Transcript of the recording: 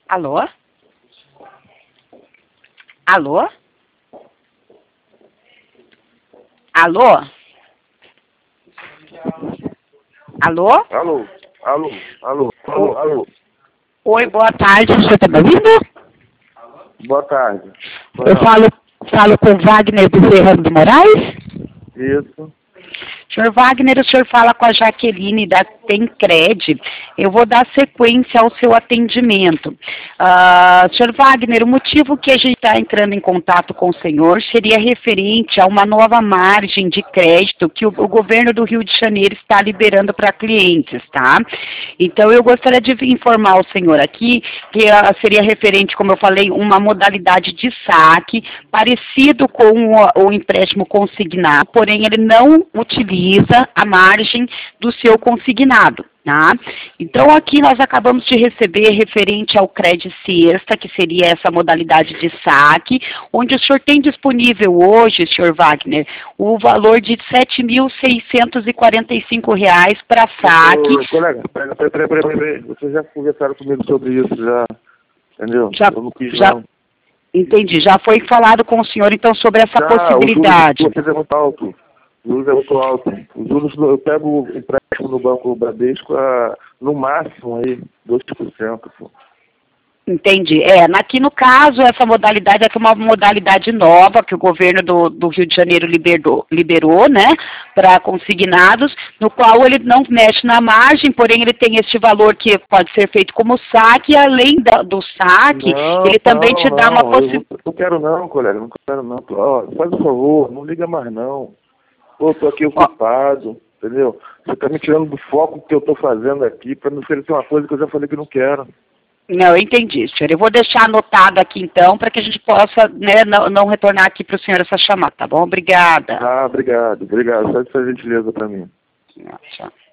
Alô? Alô? Alô? Alô? Alô, alô, alô, alô, alô. Oi, boa tarde, o senhor está me ouvindo? Boa tarde. Eu falo com o Wagner do Ferrando de Moraes? Isso. Senhor Wagner, o senhor fala com a Jaqueline da Tencred. Eu vou dar sequência ao seu atendimento. Senhor Wagner, o motivo que a gente está entrando em contato com o senhor seria referente a uma nova margem de crédito que o governo do Rio de Janeiro está liberando para clientes, tá? Então, eu gostaria de informar o senhor aqui que seria referente, como eu falei, uma modalidade de saque parecido com o empréstimo consignado, porém ele não utiliza a margem do seu consignado, tá? Então, aqui nós acabamos de receber referente ao Cred Sexta, que seria essa modalidade de saque, onde o senhor tem disponível hoje, senhor Wagner, o valor de R$ 7.645 para saque. Ô, colega, peraí. Vocês já conversaram comigo sobre isso, já, entendeu? Eu não quis, não. Entendi, já foi falado com o senhor, então, sobre essa possibilidade. O juros é muito alto. Os juros é muito alto. Os juros, eu pego o empréstimo no Banco Bradesco no máximo aí, 2%. Pô. Entendi. Aqui no caso, essa modalidade é uma modalidade nova que o governo do Rio de Janeiro liberou, né, para consignados, no qual ele não mexe na margem, porém ele tem este valor que pode ser feito como saque, e além do saque, ele também te dá uma possibilidade. Não quero não, colega, não quero não. Ó, faz um favor, não liga mais não. Pô, tô aqui ocupado, entendeu? Você tá me tirando do foco que eu tô fazendo aqui para me oferecer uma coisa que eu já falei que não quero. Não, eu entendi, senhor. Eu vou deixar anotado aqui, então, para que a gente possa, né, não retornar aqui para o senhor essa chamada, tá bom? Obrigada. Obrigado. Faz essa gentileza para mim. Tchau.